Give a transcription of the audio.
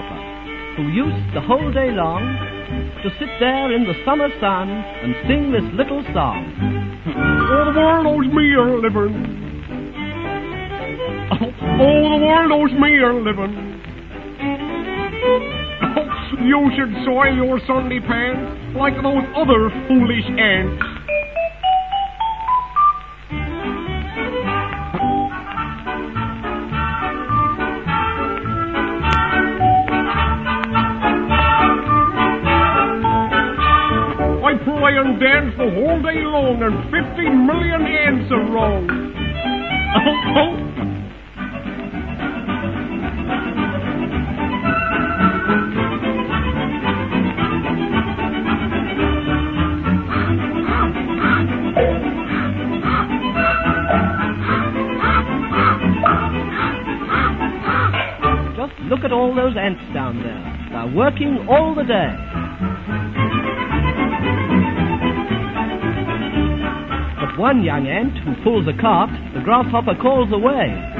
grasshopper, who used the whole day long to sit there in the summer sun and sing this little song. Oh, the world owes me a living. Oh, the world owes me a living. Oh, you should soil your Sunday pants like those other foolish ants. Pray and dance the whole day long, and 50 million ants are wrong. Just look at all those ants down there. They're working all the day. One young ant who pulls a cart, the grasshopper calls away.